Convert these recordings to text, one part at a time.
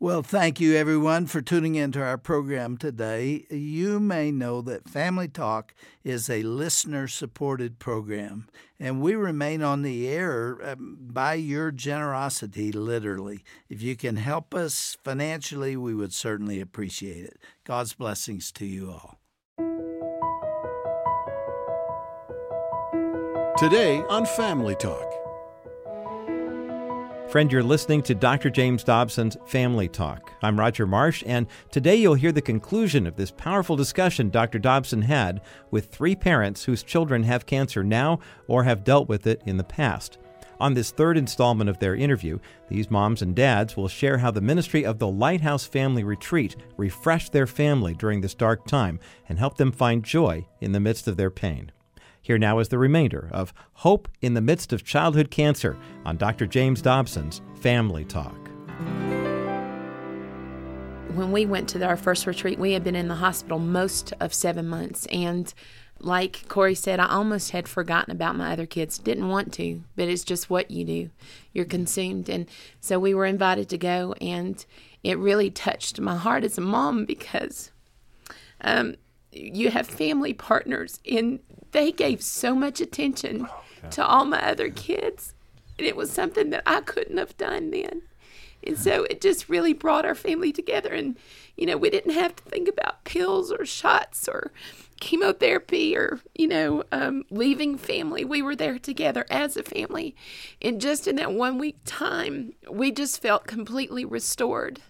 Well, thank you, everyone, for tuning into our program today. You may know that Family Talk is a listener-supported program, and we remain on the air by your generosity, literally. If you can help us financially, we would certainly appreciate it. God's blessings to you all. Today on Family Talk. Friend, you're listening to Dr. James Dobson's Family Talk. I'm Roger Marsh, and today you'll hear the conclusion of this powerful discussion Dr. Dobson had with 3 parents whose children have cancer now or have dealt with it in the past. On this third installment of their interview, these moms and dads will share how the ministry of the Lighthouse Family Retreat refreshed their family during this dark time and helped them find joy in the midst of their pain. Here now is the remainder of Hope in the Midst of Childhood Cancer on Dr. James Dobson's Family Talk. When we went to our first retreat, we had been in the hospital most of 7 months. And like Corey said, I almost had forgotten about my other kids. Didn't want to, but it's just what you do. You're consumed. And so we were invited to go, and it really touched my heart as a mom because you have family partners, and they gave so much attention to all my other kids. And it was something that I couldn't have done then. And so it just really brought our family together. And, you know, we didn't have to think about pills or shots or chemotherapy or, leaving family. We were there together as a family. And just in that 1 week time, we just felt completely restored.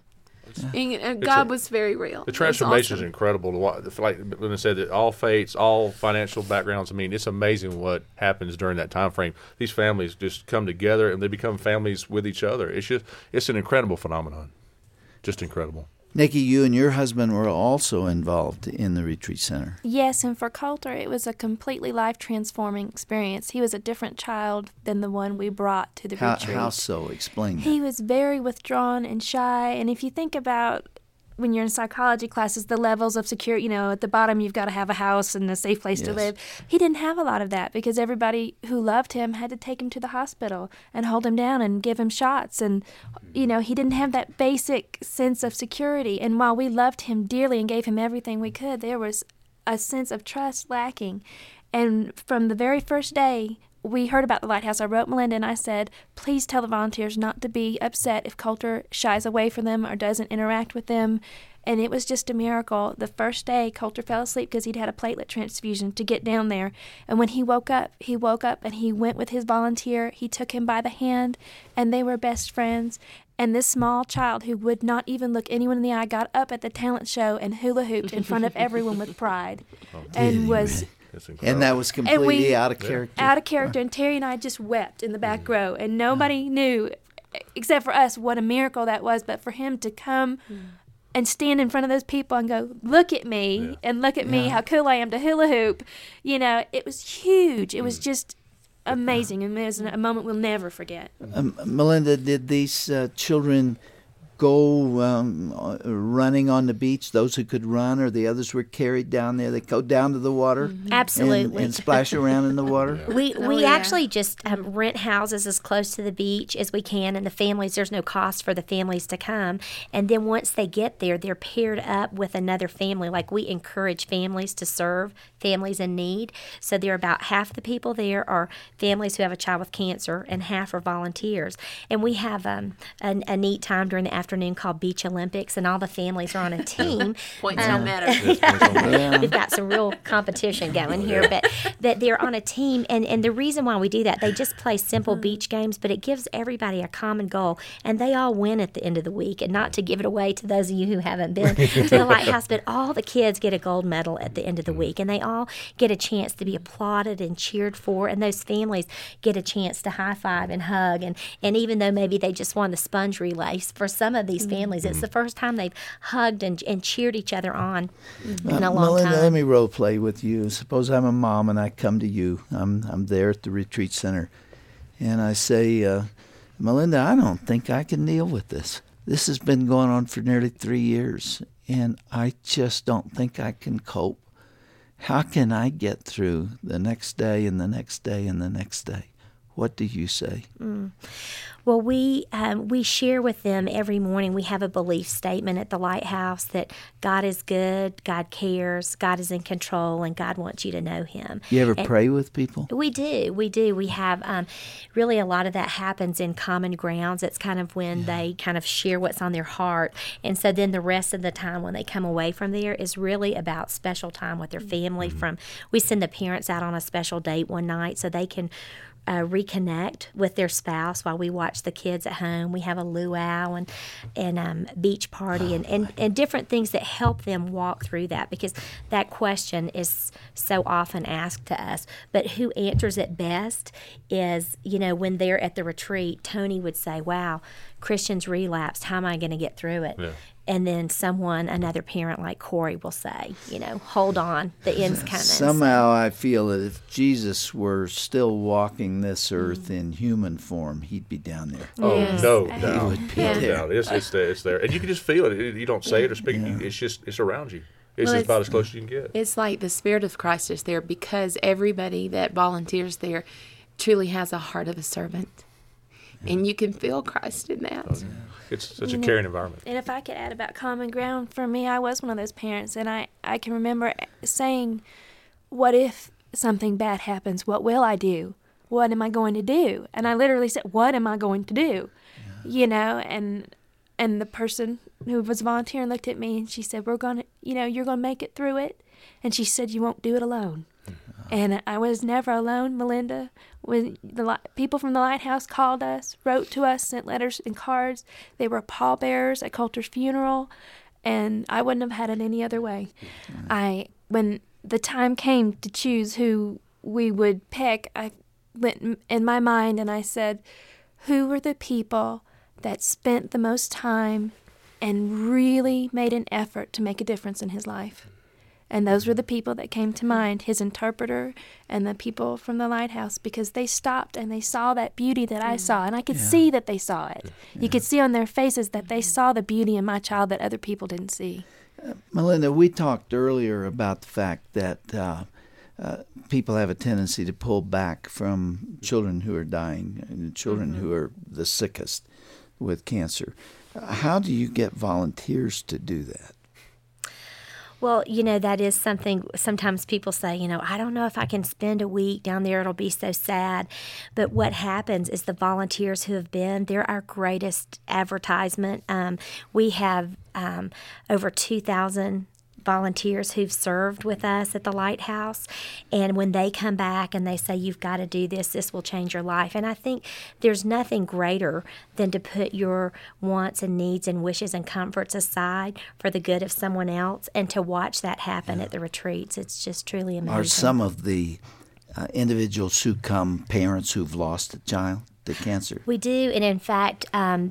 And God was very real. The transformation is incredible. Like Linda said, that all faiths, all financial backgrounds. I mean, it's amazing what happens during that time frame. These families just come together and they become families with each other. It's an incredible phenomenon. Just incredible. Nikki, you and your husband were also involved in the retreat center. Yes, and for Coulter, it was a completely life-transforming experience. He was a different child than the one we brought to the retreat. How so? Explain that. He was very withdrawn and shy, and if you think about when you're in psychology classes, the levels of security, at the bottom you've got to have a house and a safe place to live. He didn't have a lot of that because everybody who loved him had to take him to the hospital and hold him down and give him shots. And, he didn't have that basic sense of security. And while we loved him dearly and gave him everything we could, there was a sense of trust lacking. And from the very first day we heard about the Lighthouse, I wrote Melinda and I said, please tell the volunteers not to be upset if Coulter shies away from them or doesn't interact with them. And it was just a miracle. The first day, Coulter fell asleep because he'd had a platelet transfusion to get down there. And when he woke up and he went with his volunteer. He took him by the hand, and they were best friends. And this small child who would not even look anyone in the eye got up at the talent show and hula hooped in front of everyone with pride. And was... And that was completely out of character. Out of character. And Terry and I just wept in the back row. And nobody knew, except for us, what a miracle that was. But for him to come and stand in front of those people and go, look at me, and look at me, how cool I am to hula hoop. It was huge. It was just amazing. And it was a moment we'll never forget. Melinda, did these children go running on the beach, those who could run, or the others were carried down there? They go down to the water? Absolutely. And splash around in the water? We actually just rent houses as close to the beach as we can, and the families, there's no cost for the families to come. And then once they get there, they're paired up with another family. Like, we encourage families to serve families in need. So there are about half the people there are families who have a child with cancer, and half are volunteers. And we have a neat time during the afternoon called Beach Olympics, and all the families are on a team. Points don't matter. We've got some real competition going here, but that they're on a team, and the reason why we do that, they just play simple beach games, but it gives everybody a common goal, and they all win at the end of the week. And not to give it away to those of you who haven't been to the Lighthouse, but all the kids get a gold medal at the end of the week, and they all get a chance to be applauded and cheered for, and those families get a chance to high five and hug, and even though maybe they just won the sponge relay, for some of these families, it's the first time they've hugged and cheered each other on in a long Melinda, time. let me role play with you. Suppose I'm a mom and I come to you. I'm there at the retreat center, and I say, Melinda, I don't think I can deal with this. This has been going on for nearly 3 years, and I just don't think I can cope. How can I get through the next day and the next day and the next day? what do you say? Well, we share with them every morning. We have a belief statement at the Lighthouse that God is good, God cares, God is in control, and God wants you to know Him. You ever pray with people? We do. We have really a lot of that happens in common grounds. It's kind of when they kind of share what's on their heart. And so then the rest of the time when they come away from there is really about special time with their family. We send the parents out on a special date one night so they can reconnect with their spouse while we watch the kids at home. We have a luau and beach party and different things that help them walk through that, because that question is so often asked to us. But who answers it best is, when they're at the retreat, Tony would say, wow, Christian's relapsed. How am I going to get through it? Yeah. And then another parent like Corey will say, hold on, the end's coming. Somehow I feel that if Jesus were still walking this earth in human form, he'd be down there. Oh, Yes. no He doubt. would be No there. doubt. It's there. And you can just feel it. You don't say it or speak it. It's around you. It's just about as close as you can get. It's like the Spirit of Christ is there because everybody that volunteers there truly has a heart of a servant. And you can feel Christ in that. Oh, yeah. It's such a caring environment. And if I could add about common ground, for me, I was one of those parents, and I can remember saying, what if something bad happens? What will I do? What am I going to do? And I literally said, what am I going to do? And the person who was volunteering looked at me and she said, you're going to make it through it. And she said, you won't do it alone. And I was never alone, Melinda. When the people from the Lighthouse called us, wrote to us, sent letters and cards. They were pallbearers at Coulter's funeral, and I wouldn't have had it any other way. When the time came to choose who we would pick, I went in my mind and I said, who were the people that spent the most time and really made an effort to make a difference in his life? And those were the people that came to mind, his interpreter and the people from the Lighthouse, because they stopped and they saw that beauty that I saw. And I could see that they saw it. You could see on their faces that they saw the beauty in my child that other people didn't see. Melinda, we talked earlier about the fact that people have a tendency to pull back from children who are dying and children who are the sickest with cancer. How do you get volunteers to do that? Well, that is something sometimes people say, I don't know if I can spend a week down there. It'll be so sad. But what happens is the volunteers who have been, they're our greatest advertisement. We have over 2,000 volunteers who've served with us at the Lighthouse, and when they come back and they say, you've got to do this will change your life. And I think there's nothing greater than to put your wants and needs and wishes and comforts aside for the good of someone else and to watch that happen at the retreats. It's just truly amazing. Are some of the individuals who come parents who've lost a child to cancer? We do, and in fact,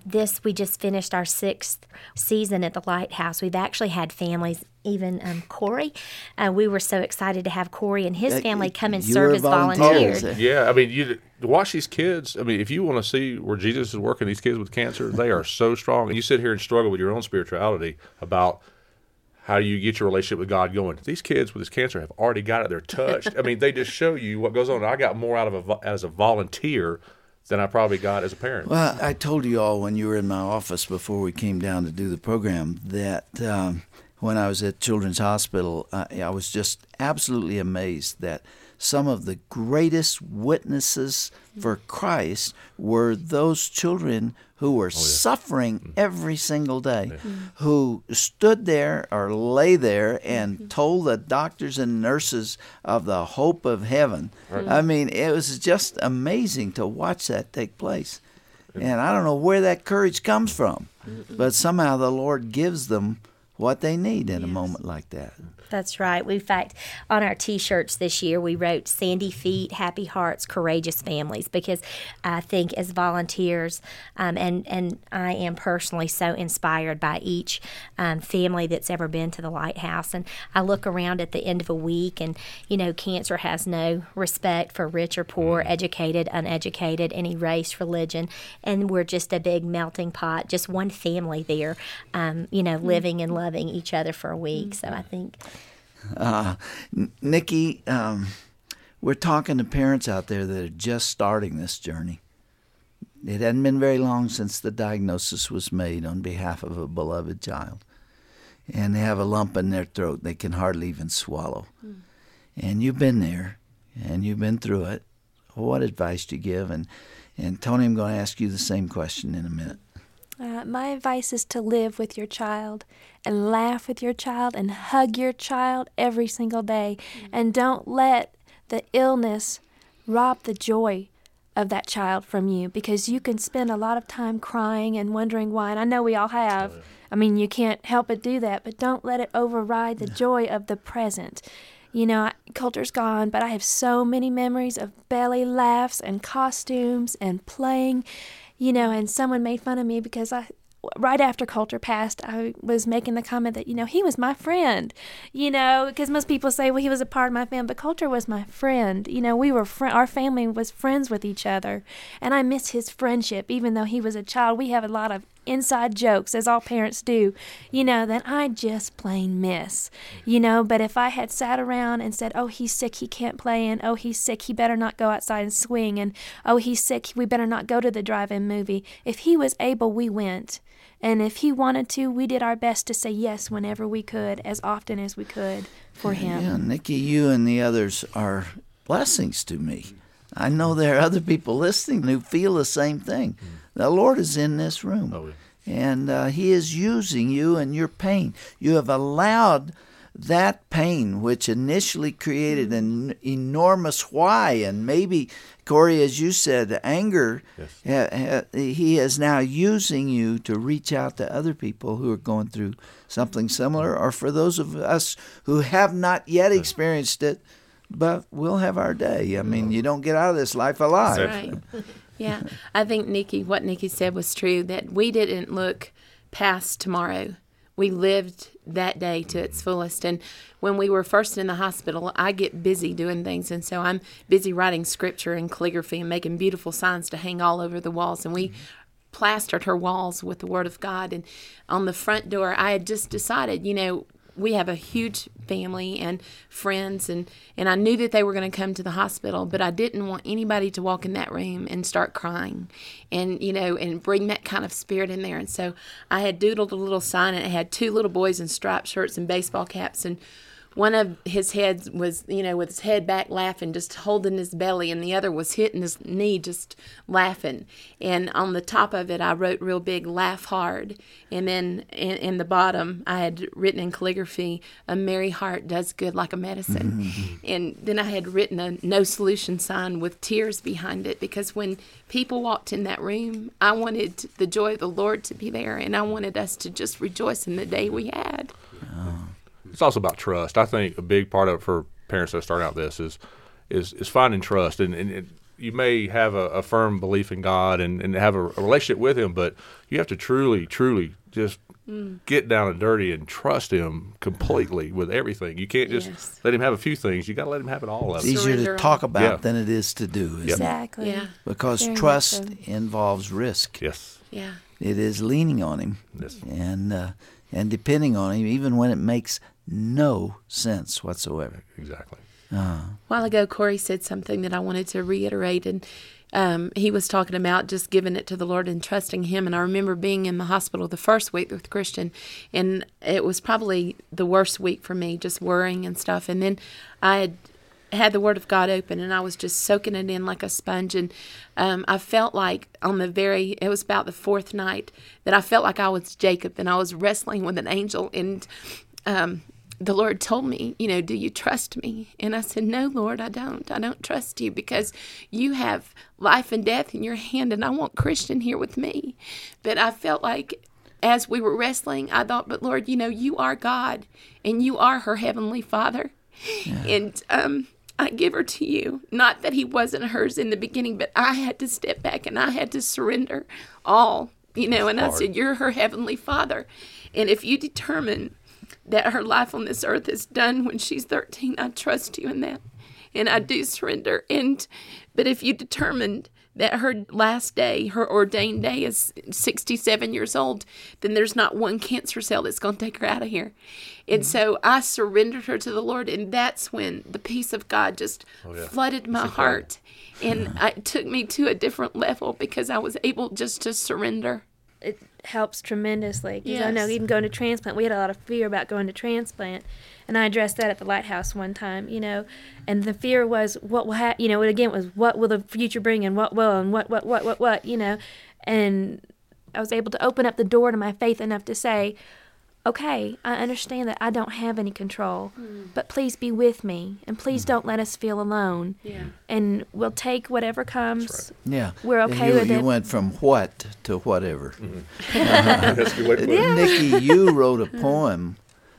we just finished our 6th season at the Lighthouse. We've actually had families, even Corey. We were so excited to have Corey and his family come and serve as volunteers. Yeah, you watch these kids. If you want to see where Jesus is working these kids with cancer, they are so strong. And you sit here and struggle with your own spirituality about how you get your relationship with God going. These kids with this cancer have already got it. They're touched. They just show you what goes on. I got more out of as a volunteer than I probably got as a parent. Well, I told you all when you were in my office before we came down to do the program that when I was at Children's Hospital, I was just absolutely amazed that some of the greatest witnesses for Christ were those children who were suffering every single day, who stood there or lay there and told the doctors and nurses of the hope of heaven. It was just amazing to watch that take place. And I don't know where that courage comes from, but somehow the Lord gives them what they need in a moment like that. That's right. In fact, on our T-shirts this year, we wrote Sandy Feet, Happy Hearts, Courageous Families, because I think as volunteers, and I am personally so inspired by each family that's ever been to the Lighthouse. And I look around at the end of a week, and, cancer has no respect for rich or poor, educated, uneducated, any race, religion, and we're just a big melting pot, just one family there, living and loving each other for a week. So I think... Nikki, we're talking to parents out there that are just starting this journey. It hadn't been very long since the diagnosis was made on behalf of a beloved child. And they have a lump in their throat they can hardly even swallow. And you've been there, and you've been through it. What advice do you give? And Tony, I'm going to ask you the same question in a minute. My advice is to live with your child and laugh with your child and hug your child every single day. And don't let the illness rob the joy of that child from you, because you can spend a lot of time crying and wondering why. And I know we all have. I mean, you can't help but do that, but don't let it override the joy of the present. You know, Coulter's gone, but I have so many memories of belly laughs and costumes and playing, you know, and someone made fun of me because right after Coulter passed, I was making the comment that, you know, he was my friend, you know, because most people say, well, he was a part of my family, but Coulter was my friend. You know, we were our family was friends with each other, and I miss his friendship. Even though he was a child, we have a lot of inside jokes, as all parents do, you know, that I just plain miss, you know. But if I had sat around and said, oh, he's sick, he can't play, and oh, he's sick, he better not go outside and swing, and oh, he's sick, we better not go to the drive-in movie. If he was able, we went. And if he wanted to, we did our best to say yes whenever we could, as often as we could for him. Yeah, Nikki, you and the others are blessings to me. I know there are other people listening who feel the same thing. The Lord is in this room. Oh, yeah. And He is using you and your pain. You have allowed that pain, which initially created an enormous why, and maybe, Corey, as you said, anger, yes. He is now using you to reach out to other people who are going through something similar, or for those of us who have not yet experienced it, but we'll have our day. I mean, you don't get out of this life alive. That's right. Yeah, I think what Nikki said was true, that we didn't look past tomorrow. We lived that day to its fullest. And when we were first in the hospital, I get busy doing things. And so I'm busy writing scripture and calligraphy and making beautiful signs to hang all over the walls. And we plastered her walls with the Word of God. And on the front door, I had just decided, you know, we have a huge family and friends, and I knew that they were going to come to the hospital, but I didn't want anybody to walk in that room and start crying and, you know, and bring that kind of spirit in there. And so I had doodled a little sign, and it had two little boys in striped shirts and baseball caps, and one of his heads was, you know, with his head back laughing, just holding his belly, and the other was hitting his knee, just laughing. And on the top of it, I wrote real big, "Laugh hard." And then in the bottom, I had written in calligraphy, "A merry heart does good like a medicine." And then I had written a no solution sign with tears behind it, because when people walked in that room, I wanted the joy of the Lord to be there, and I wanted us to just rejoice in the day we had. It's also about trust. I think a big part of it for parents that start out this is finding trust. And you may have a firm belief in God and have a relationship with Him, but you have to truly, truly just get down and dirty and trust Him completely with everything. You can't just let Him have a few things. You got to let Him have it all of it. It's easier to talk about than it is to do, isn't Exactly. Yeah. Because trust involves risk. Yes. Yeah. It is leaning on Him and depending on Him, even when it makes no sense whatsoever. Exactly. A while ago, Corey said something that I wanted to reiterate, and he was talking about just giving it to the Lord and trusting Him. And I remember being in the hospital the first week with Christian, and it was probably the worst week for me, just worrying and stuff. And then I had the Word of God open, and I was just soaking it in like a sponge. And I felt like it was about the fourth night, that I felt like I was Jacob, and I was wrestling with an angel. And the Lord told me, you know, "Do you trust me?" And I said, "No, Lord, I don't. I don't trust you, because you have life and death in your hand, and I want Christian here with me." But I felt like as we were wrestling, I thought, but Lord, you know, you are God, and you are her heavenly Father. Yeah. And I give her to you. Not that He wasn't hers in the beginning, but I had to step back and I had to surrender all, you know, and I said, "You're her heavenly Father. And if you determine that her life on this earth is done when she's 13, I trust you in that. And I do surrender. But if you determined that her last day, her ordained day, is 67 years old, then there's not one cancer cell that's going to take her out of here. And so I surrendered her to the Lord, and that's when the peace of God just flooded my heart. And it took me to a different level because I was able just to surrender. It helps tremendously. Because Yes. I know even going to transplant, we had a lot of fear about going to transplant. And I addressed that at the Lighthouse one time, and the fear was what will happen, again, it was what will the future bring and what will and what, and I was able to open up the door to my faith enough to say, okay, I understand that I don't have any control, but please be with me, and please don't let us feel alone. Yeah. And we'll take whatever comes. Yeah. We're And okay with you it. went from what to whatever. That's a good way to put it. Nikki, you wrote a poem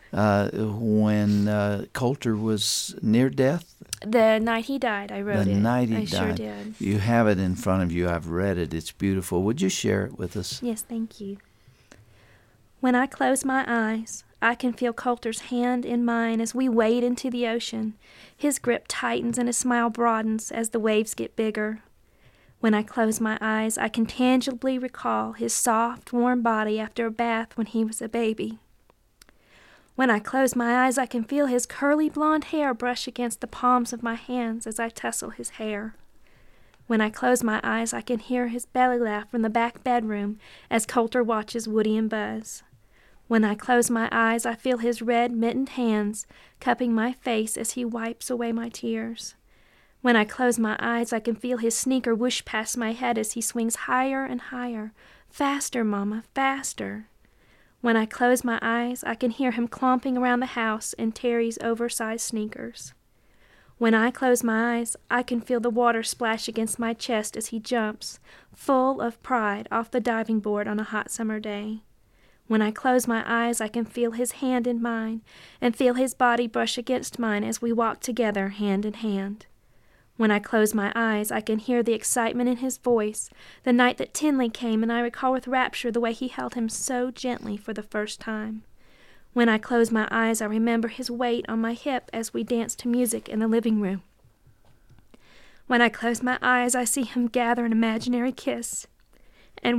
when Coulter was near death. The night he died, I wrote The it. night he I died. sure did. You have it in front of you. I've read it. It's beautiful. Would you share it with us? Yes, thank you. When I close my eyes, I can feel Coulter's hand in mine as we wade into the ocean. His grip tightens and his smile broadens as the waves get bigger. When I close my eyes, I can tangibly recall his soft, warm body after a bath when he was a baby. When I close my eyes, I can feel his curly blonde hair brush against the palms of my hands as I tussle his hair. When I close my eyes, I can hear his belly laugh from the back bedroom as Coulter watches Woody and Buzz. When I close my eyes, I feel his red mittened hands cupping my face as he wipes away my tears. When I close my eyes, I can feel his sneaker whoosh past my head as he swings higher and higher. Faster, Mama, faster. When I close my eyes, I can hear him clomping around the house in Terry's oversized sneakers. When I close my eyes, I can feel the water splash against my chest as he jumps, full of pride, off the diving board on a hot summer day. When I close my eyes, I can feel his hand in mine and feel his body brush against mine as we walk together hand in hand. When I close my eyes, I can hear the excitement in his voice, the night that Tinley came, and I recall with rapture the way he held him so gently for the first time. When I close my eyes, I remember his weight on my hip as we danced to music in the living room. When I close my eyes, I see him gather an imaginary kiss, and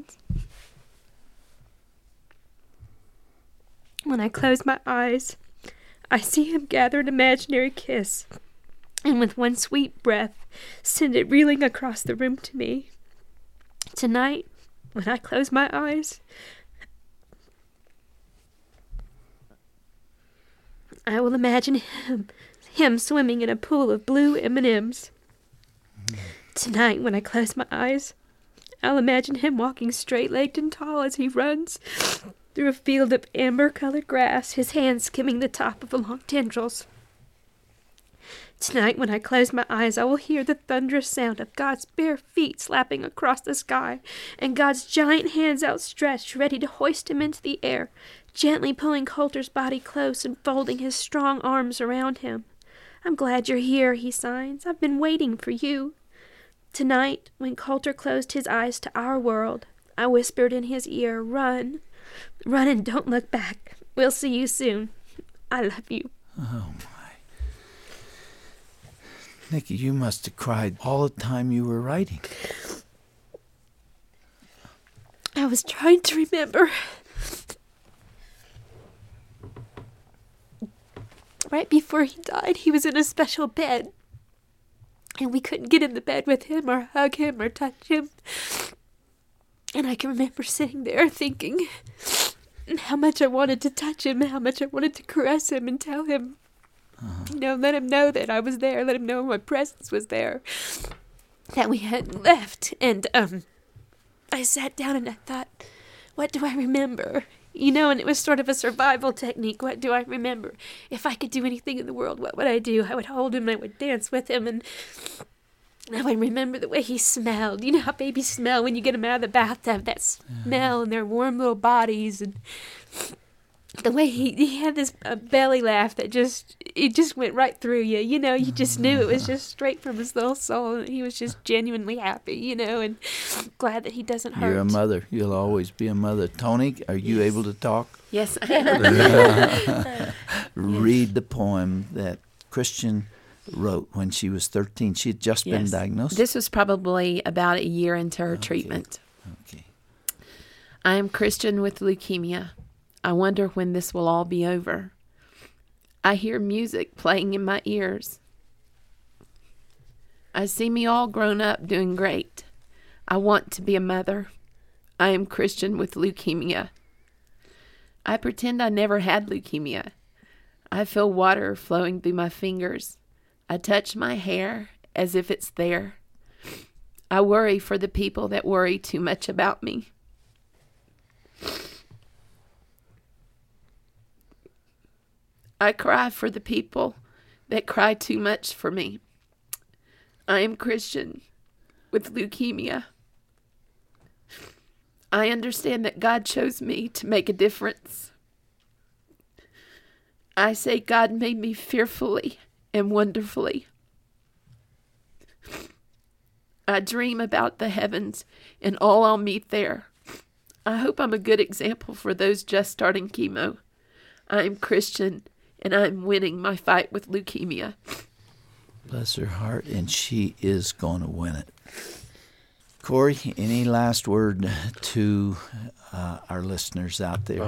When I close my eyes, I see him gather an imaginary kiss, and with one sweet breath, send it reeling across the room to me. Tonight, when I close my eyes, I will imagine him swimming in a pool of blue M&Ms. Tonight, when I close my eyes, I'll imagine him walking straight-legged and tall as he runs through a field of amber-colored grass, his hands skimming the top of the long tendrils. Tonight, when I close my eyes, I will hear the thunderous sound of God's bare feet slapping across the sky, and God's giant hands outstretched, ready to hoist him into the air, gently pulling Coulter's body close and folding his strong arms around him. "I'm glad you're here," he signs. "I've been waiting for you." Tonight, when Coulter closed his eyes to our world, I whispered in his ear, "Run. Run and don't look back. We'll see you soon. I love you." Oh, my. Nikki, you must have cried all the time you were writing. I was trying to remember. Right before he died, he was in a special bed, and we couldn't get in the bed with him or hug him or touch him. And I can remember sitting there thinking how much I wanted to touch him, how much I wanted to caress him and tell him, let him know that I was there, let him know my presence was there, that we hadn't left. And I sat down and I thought, what do I remember? And it was sort of a survival technique. What do I remember? If I could do anything in the world, what would I do? I would hold him, I would dance with him, and I would remember the way he smelled. You know how babies smell when you get them out of the bathtub, that smell and their warm little bodies, and the way he had this belly laugh that just went right through you. You just knew it was just straight from his little soul, and he was just genuinely happy, and glad that he doesn't hurt. You're a mother. You'll always be a mother. Tony, are you able to talk? Yes, I am. Read the poem that Christian wrote when she was 13. She had just been Yes. diagnosed. This was probably about a year into her treatment. Okay. I am Christian with leukemia. I wonder when this will all be over. I hear music playing in my ears. I see me all grown up doing great. I want to be a mother. I am Christian with leukemia. I pretend I never had leukemia. I feel water flowing through my fingers. I touch my hair as if it's there. I worry for the people that worry too much about me. I cry for the people that cry too much for me. I am Christian with leukemia. I understand that God chose me to make a difference. I say God made me fearfully and wonderfully. I dream about the heavens and all I'll meet there. I hope I'm a good example for those just starting chemo. I am Christian and I'm winning my fight with leukemia. Bless her heart, and she is going to win it. Corey, any last word to our listeners out there?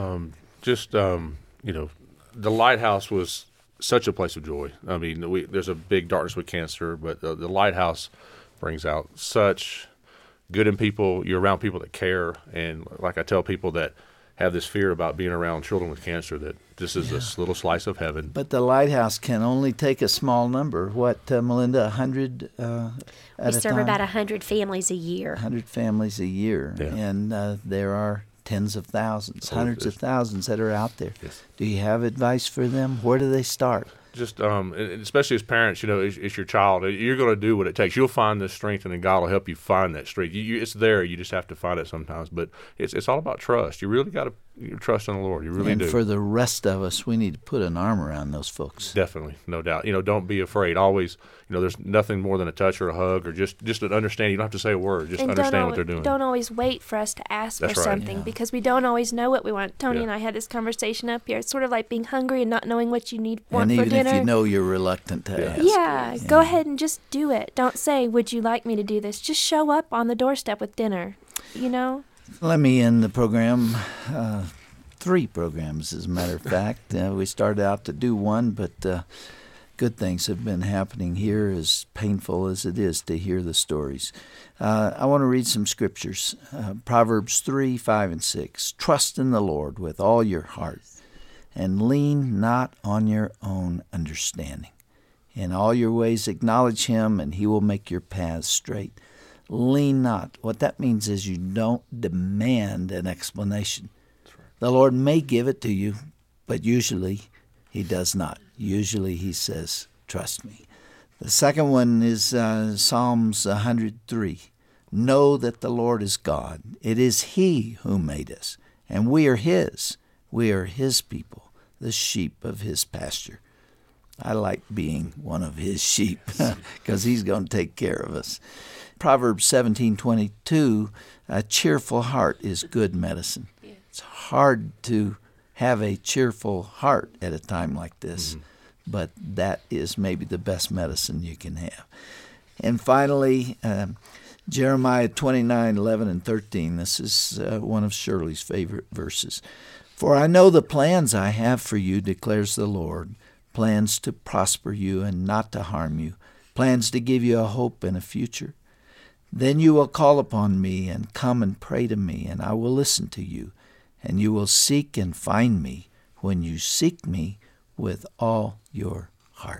The Lighthouse was such a place of joy. I mean, there's a big darkness with cancer, but the Lighthouse brings out such good in people. You're around people that care, and like I tell people that have this fear about being around children with cancer, that this is this little slice of heaven. But the Lighthouse can only take a small number. What, Melinda, 100 at a time? We serve about 100 families a year. 100 families a year. Yeah. And there are tens of thousands, hundreds of thousands that are out there. Yes. Do you have advice for them? Where do they start? Just, especially as parents, it's your child. You're going to do what it takes. You'll find the strength, and then God will help you find that strength. It's there. You just have to find it sometimes. But it's all about trust. You really got to trust in the Lord. You really do. And for the rest of us, we need to put an arm around those folks. Definitely, no doubt. Don't be afraid. Always, there's nothing more than a touch or a hug or just an understanding. You don't have to say a word. Just And understand what they're doing. Don't always wait for us to ask That's for right. something Yeah. because we don't always know what we want. Tony Yeah. and I had this conversation up here. It's sort of like being hungry and not knowing what you want And for even dinner. if you know, you're reluctant to ask. Yeah, go ahead and just do it. Don't say, would you like me to do this? Just show up on the doorstep with dinner, Let me end the program. 3 programs, as a matter of fact. We started out to do one, but good things have been happening here, as painful as it is to hear the stories. I want to read some scriptures. Proverbs 3, 5, and 6. Trust in the Lord with all your heart, and lean not on your own understanding. In all your ways acknowledge him, and he will make your paths straight. Lean not. What that means is you don't demand an explanation. The Lord may give it to you, but usually he does not. Usually he says, trust me. The second one is Psalms 103. Know that the Lord is God. It is he who made us, and we are his. We are his people, the sheep of his pasture. I like being one of his sheep because he's going to take care of us. Proverbs 17:22, a cheerful heart is good medicine. It's hard to have a cheerful heart at a time like this, but that is maybe the best medicine you can have. And finally, Jeremiah 29:11 and 13. This is one of Shirley's favorite verses. For I know the plans I have for you, declares the Lord, plans to prosper you and not to harm you, plans to give you a hope and a future. Then you will call upon me and come and pray to me, and I will listen to you, and you will seek and find me when you seek me with all your heart.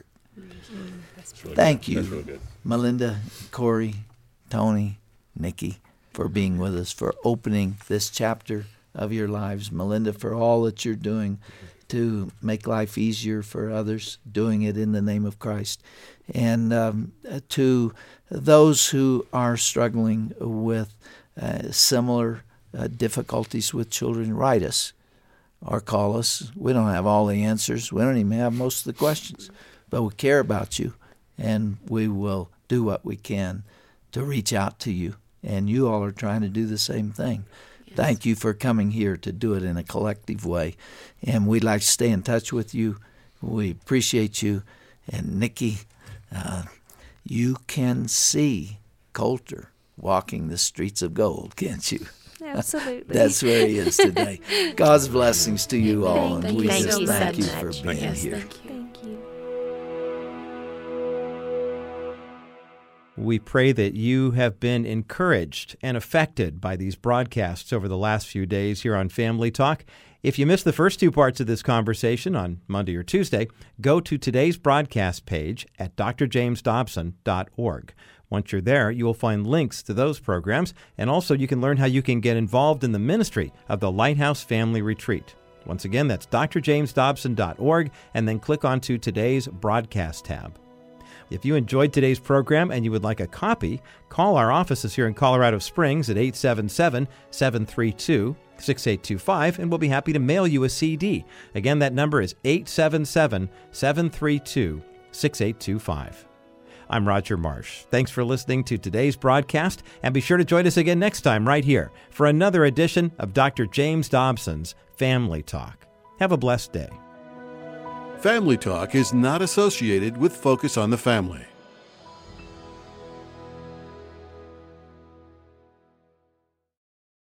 Thank you, That's really good. Melinda, Corey, Tony, Nikki, for being with us, for opening this chapter of your lives. Melinda, for all that you're doing to make life easier for others, doing it in the name of Christ. And to those who are struggling with similar difficulties with children, write us or call us. We don't have all the answers. We don't even have most of the questions. But we care about you, and we will do what we can to reach out to you. And you all are trying to do the same thing. Yes. Thank you for coming here to do it in a collective way. And we'd like to stay in touch with you. We appreciate you. And Nikki, you can see Coulter walking the streets of gold, can't you? Absolutely. That's where he is today. God's blessings to you all, and we Thank just you so thank you much. for being Yes, here. thank you. Thank you. We pray that you have been encouraged and affected by these broadcasts over the last few days here on Family Talk. If you missed the first two parts of this conversation on Monday or Tuesday, go to today's broadcast page at drjamesdobson.org. Once you're there, you will find links to those programs, and also you can learn how you can get involved in the ministry of the Lighthouse Family Retreat. Once again, that's drjamesdobson.org, and then click onto today's broadcast tab. If you enjoyed today's program and you would like a copy, call our offices here in Colorado Springs at 877-732-6825, and we'll be happy to mail you a CD. Again, that number is 877-732-6825. I'm Roger Marsh. Thanks for listening to today's broadcast, and be sure to join us again next time right here for another edition of Dr. James Dobson's Family Talk. Have a blessed day. Family Talk is not associated with Focus on the Family.